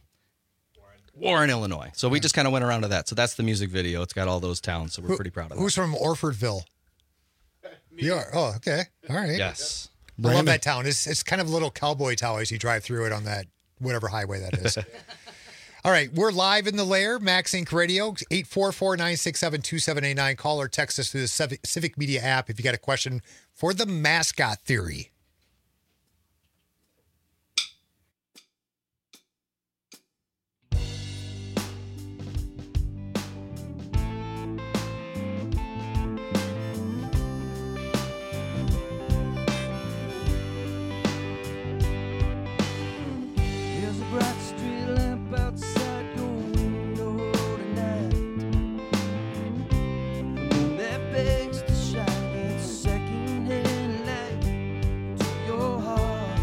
Warren, Illinois. So we just kind of went around to that. So that's the music video. It's got all those towns, so we're Who- pretty proud of it. Who's from Orfordville? You are. Oh, okay. All right. Yes. I love Brandon. that town. It's it's kind of a little cowboy town as you drive through it on that whatever highway that is. All right, we're live in the lair, Max Inc Radio, eight four four, nine six seven, two seven eight nine. Call or text us through the Civic, Civic Media app if you got a question for the Mascot Theory. There's a bright street lamp outside your window tonight. The moon that begs to shine its second-hand light to your heart,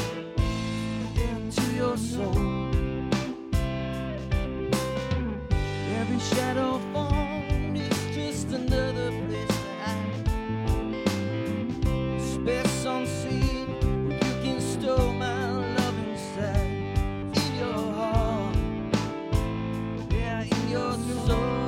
into your soul. Every shadow formed is just another place to hide. Space unseen, you can store my love inside. In your heart, yeah, in your soul.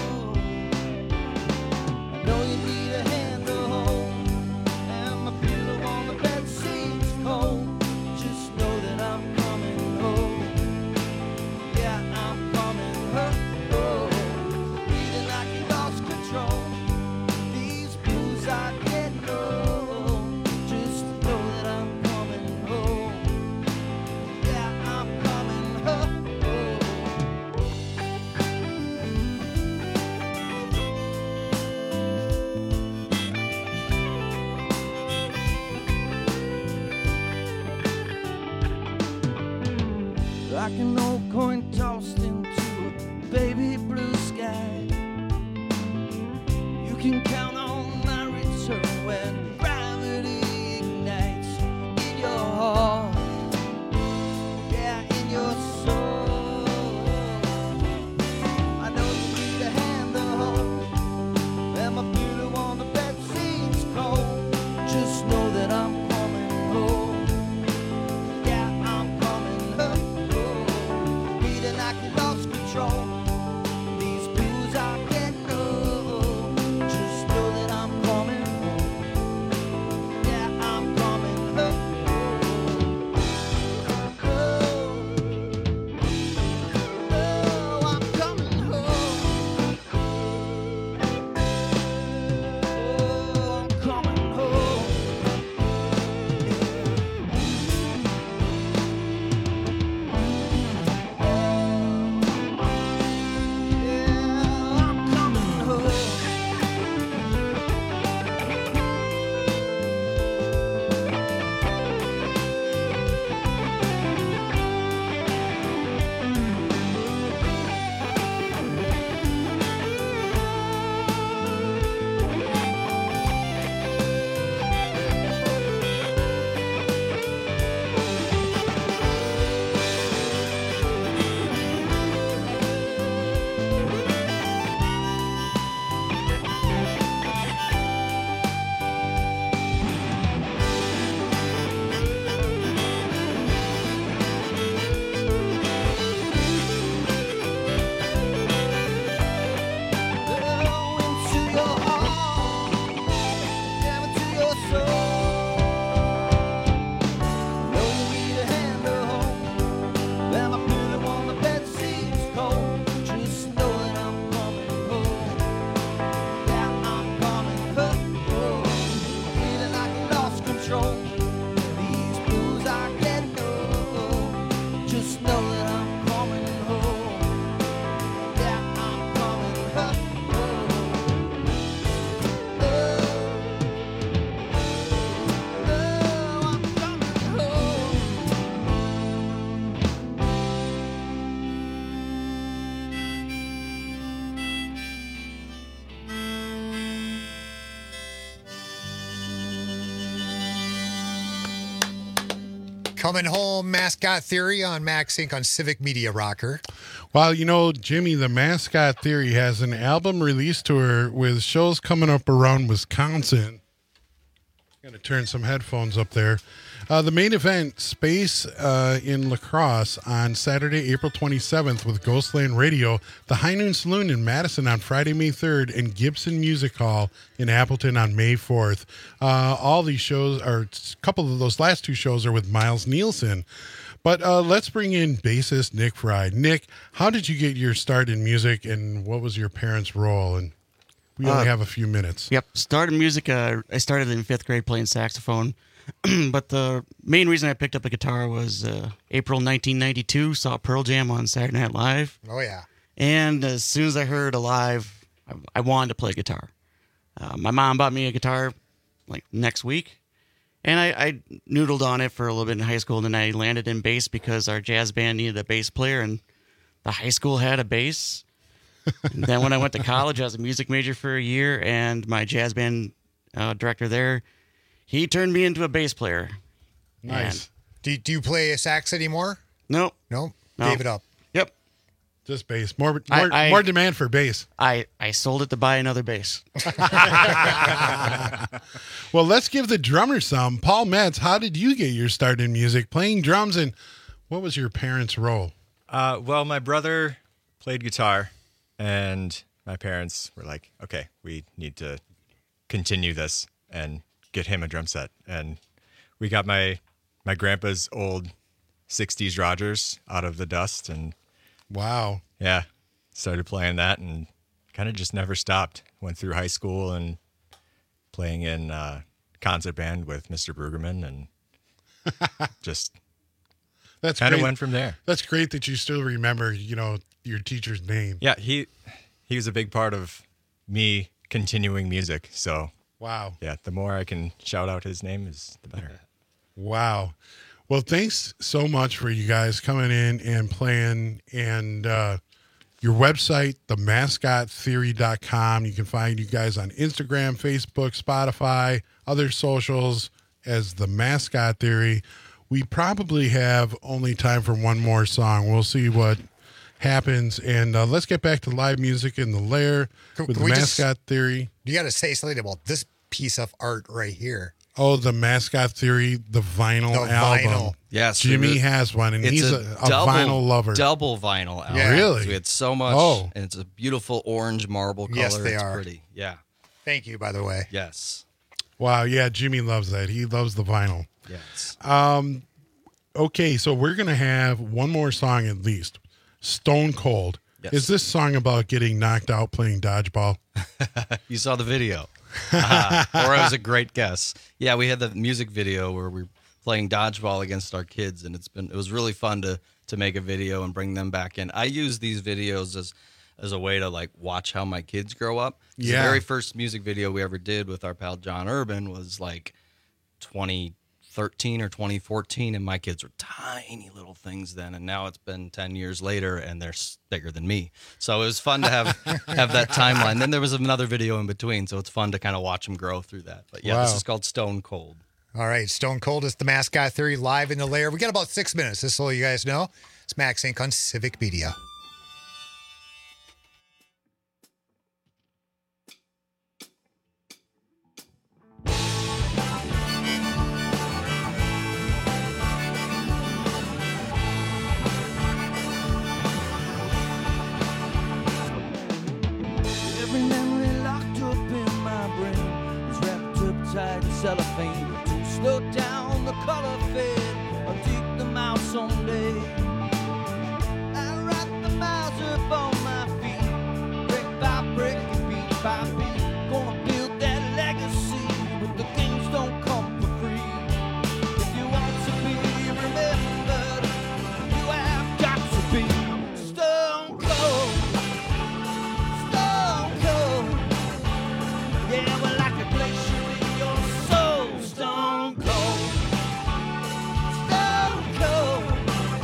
I know you need a hand to hold, and my pillow on the bed seems cold. Just know that I'm coming home. Yeah, I'm coming home. Feeling like you lost control. These blues I get low. Just know that I'm coming home. Yeah, I'm coming home. Like an old coin tossed into a baby blue sky. You can count on my return when gravity ignites in your heart. Yeah, in your soul. I know you need a hand to hold, and my pillow on the bed seems cold. Just know that I'm coming home. Yeah, I'm coming home. Feeling like you lost control. These blues I get no. Just know Coming home, Mascot Theory on Max Inc on Civic Media Rocker. Well, you know, Jimmy, the Mascot Theory has an album release tour with shows coming up around Wisconsin. Got to turn some headphones up there. Uh, the main event, Space uh, in La Crosse on Saturday, April twenty-seventh with Ghostland Radio, the High Noon Saloon in Madison on Friday, May third, and Gibson Music Hall in Appleton on May fourth. Uh, all these shows, or a couple of those last two shows, are with Miles Nielsen. But uh, let's bring in bassist Nick Fry. Nick, how did you get your start in music, and what was your parents' role? And we only Uh, have a few minutes. Yep. Started music. Uh, I started in fifth grade playing saxophone. But the main reason I picked up a guitar was uh, April nineteen ninety-two, saw Pearl Jam on Saturday Night Live. Oh, yeah. And as soon as I heard Alive, I, I wanted to play guitar. Uh, my mom bought me a guitar like next week. And I, I noodled on it for a little bit in high school. And then I landed in bass because our jazz band needed a bass player. And the high school had a bass. And then when I went to college, I was a music major for a year. And my jazz band uh, director there, he turned me into a bass player. Nice. Do, do you play a sax anymore? Nope. Nope. No. Gave it up. Yep. Just bass. More more, I- I- more demand for bass. I, I sold it to buy another bass. Well, let's give the drummer some. Paul Metz, how did you get your start in music, playing drums, and what was your parents' role? Uh, well, my brother played guitar, and my parents were like, okay, we need to continue this and get him a drum set. And we got my my grandpa's old sixties Rogers out of the dust, and wow, yeah, started playing that and kind of just never stopped. Went through high school and playing in uh, concert band with Mister Brueggemann, and just That's kind of great. went from there. That's great that you still remember, you know, your teacher's name. Yeah, he he was a big part of me continuing music. So wow, yeah, the more I can shout out his name is the better. Wow. Well, thanks so much for you guys coming in and playing. And uh, your website, the mascot theory dot com. You can find you guys on Instagram, Facebook, Spotify, other socials as The Mascot Theory. We probably have only time for one more song. We'll see what happens. And uh, let's get back to live music in the Lair Can- with can The we just- Mascot Theory. You got to say something about this piece of art right here. Oh, the Mascot Theory, the vinyl The album. vinyl. Yes, Jimmy we- has one, and it's he's a, a double, vinyl lover. Double vinyl album. Yeah. Really? We had so much. Oh. And it's a beautiful orange marble color. Yes, they it's are. pretty. Yeah. Thank you, by the way. Yes. Wow, yeah, Jimmy loves that. He loves the vinyl. Yes. Um, okay, so we're gonna have one more song at least. Stone Cold. Yes. Is this song about getting knocked out playing dodgeball? You saw the video. uh, or it was a great guess. Yeah, we had the music video where we were playing dodgeball against our kids, and it's been it was really fun to to make a video and bring them back in. I use these videos as as a way to like watch how my kids grow up. 'Cause Yeah. The very first music video we ever did with our pal John Urban was like twenty thirteen or twenty fourteen, and my kids were tiny little things then, and now it's been ten years later and they're s- bigger than me. So it was fun to have have that timeline. Then there was another video in between, so it's fun to kind of watch them grow through that. But yeah, this Wow. is called Stone Cold. All right, Stone Cold is the Mascot Theory live in the Lair. We got about six minutes, just so you guys know. It's Max Inc on Civic Media. Every memory locked up in my brain is wrapped up tight in cellophane. To slow down the color fade, I'll take them out someday. I write the miles up on my feet, brick by brick and beat by beat. Gonna build that legacy, but the games don't come for free. If you want to be remembered, you have got to be stone cold. Stone cold. Yeah, we're like a glacier in your soul. Stone cold. Stone cold.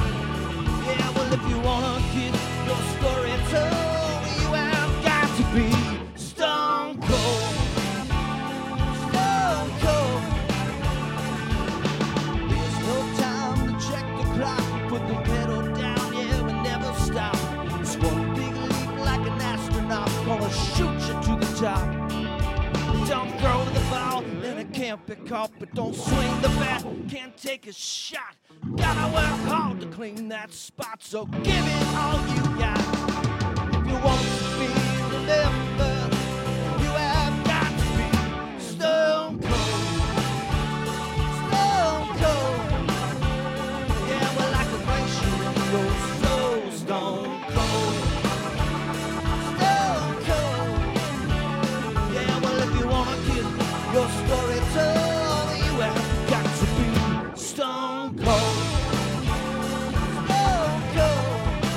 pick up, but don't swing the bat. Can't take a shot. Gotta work hard to clean that spot. So give it all you got. If you want to be remembered, you have got to be stone cold. Stone cold. Yeah, well, like a glacier, you're so stone cold. Stone cold. Yeah, well, if you want to get your story told, you have got to be stone cold. Stone cold.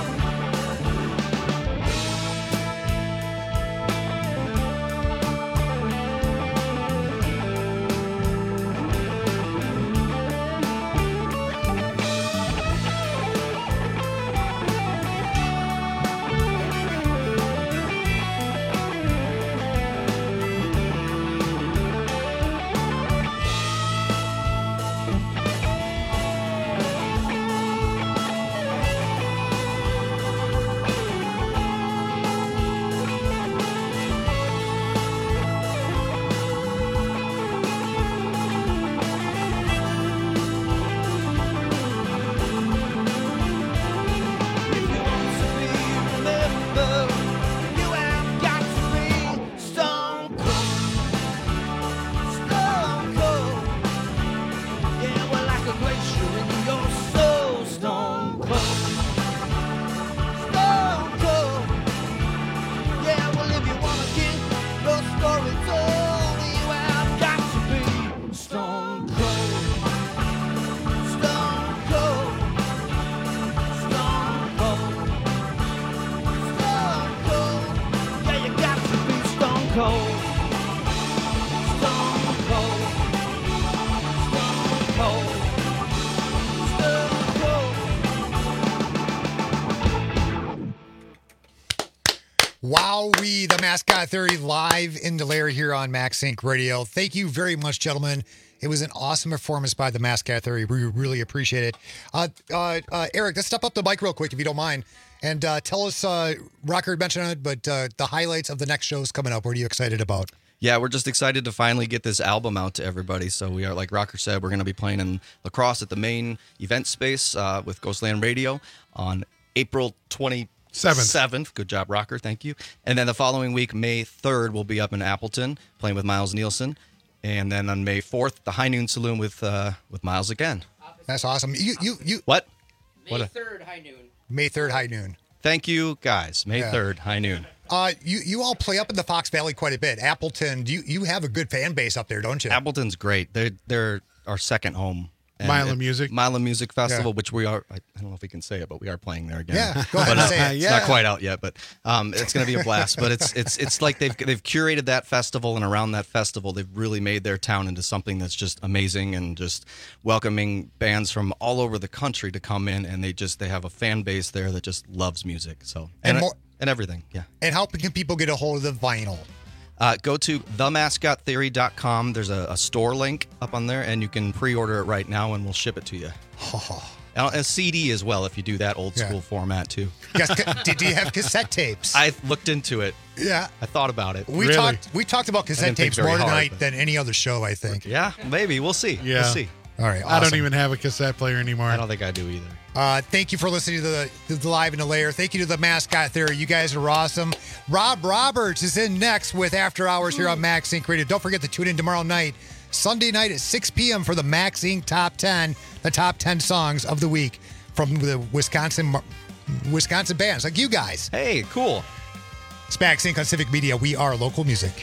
Wowee, the Mascot Theory live in Delaire here on Max Inc Radio. Thank you very much, gentlemen. It was an awesome performance by the Mascot Theory. We really appreciate it. Uh, uh, uh, Eric, let's step up the mic real quick if you don't mind. And uh, tell us, uh, Rocker mentioned it, but uh, the highlights of the next shows coming up. What are you excited about? Yeah, we're just excited to finally get this album out to everybody. So we are, like Rocker said, we're going to be playing in La Crosse at the main event space uh, with Ghostland Radio on April twenty-seventh. Seventh. Good job, Rocker. Thank you. And then the following week, May third, we'll be up in Appleton playing with Miles Nielsen. And then on May fourth, the High Noon Saloon with uh, with Miles again. That's awesome. You you you. What? May third, High Noon. May third, High Noon. Thank you, guys. May Yeah. third, High Noon. Uh, you you all play up in the Fox Valley quite a bit. Appleton, you you have a good fan base up there, don't you? Appleton's great. They're they're our second home. And Mila it- Music. Mila Music Festival, Yeah. which we are. I, I don't know if we can say it, but we are playing there again. Yeah, go ahead but, and say it. It's Yeah. not quite out yet, but um, it's going to be a blast. But it's it's it's like they've they've curated that festival, and around that festival, they've really made their town into something that's just amazing, and just welcoming bands from all over the country to come in, and they just they have a fan base there that just loves music. So And and more- and everything, yeah. And how can people get a hold of the vinyl? Uh, go to the mascot theory dot com. There's a, a store link up on there, and you can pre-order it right now, and we'll ship it to you. And a C D as well, if you do that old Yeah. school format too. Yes, ca- did you have cassette tapes? I looked into it. Yeah. I thought about it. We talked we talked about I cassette didn't think tapes very more hard, tonight but- than any other show, I think. Yeah, maybe. We'll see. Yeah. We'll see. All right, I don't awesome. even have a cassette player anymore. I don't think I do either. Uh, thank you for listening to the, to the Live in the Lair. Thank you to the Mascot Theory. You guys are awesome. Rob Roberts is in next with After Hours here on Max Inc Radio. Don't forget to tune in tomorrow night, Sunday night at six p.m. for the Max Inc Top ten, the top ten songs of the week from the Wisconsin Wisconsin bands like you guys. Hey, cool. It's Max Inc on Civic Media. We are local music.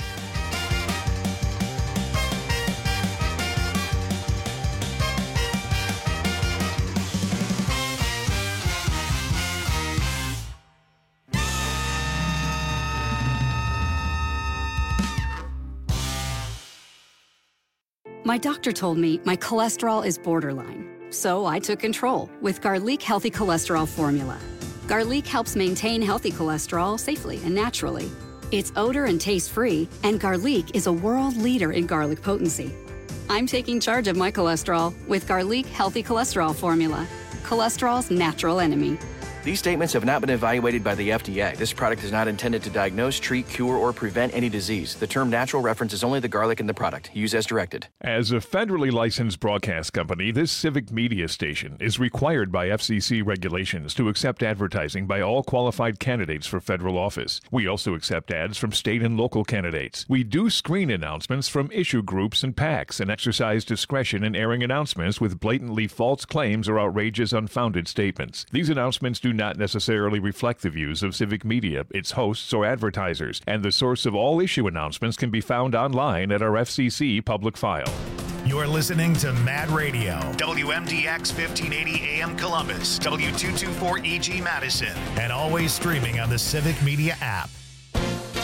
My doctor told me my cholesterol is borderline, so I took control with Garlic Healthy Cholesterol Formula. Garlic helps maintain healthy cholesterol safely and naturally. It's odor and taste free, and Garlic is a world leader in garlic potency. I'm taking charge of my cholesterol with Garlic Healthy Cholesterol Formula, cholesterol's natural enemy. These statements have not been evaluated by the F D A. This product is not intended to diagnose, treat, cure, or prevent any disease. The term natural references only the garlic in the product. Use as directed. As a federally licensed broadcast company, this civic media station is required by F C C regulations to accept advertising by all qualified candidates for federal office. We also accept ads from state and local candidates. We do screen announcements from issue groups and PACs and exercise discretion in airing announcements with blatantly false claims or outrageous, unfounded statements. These announcements do not necessarily reflect the views of Civic Media, its hosts, or advertisers, and the source of all issue announcements can be found online at our F C C public file. You're listening to Mad Radio, W M D X fifteen eighty A M Columbus, W two twenty-four E G Madison, and always streaming on the Civic Media app.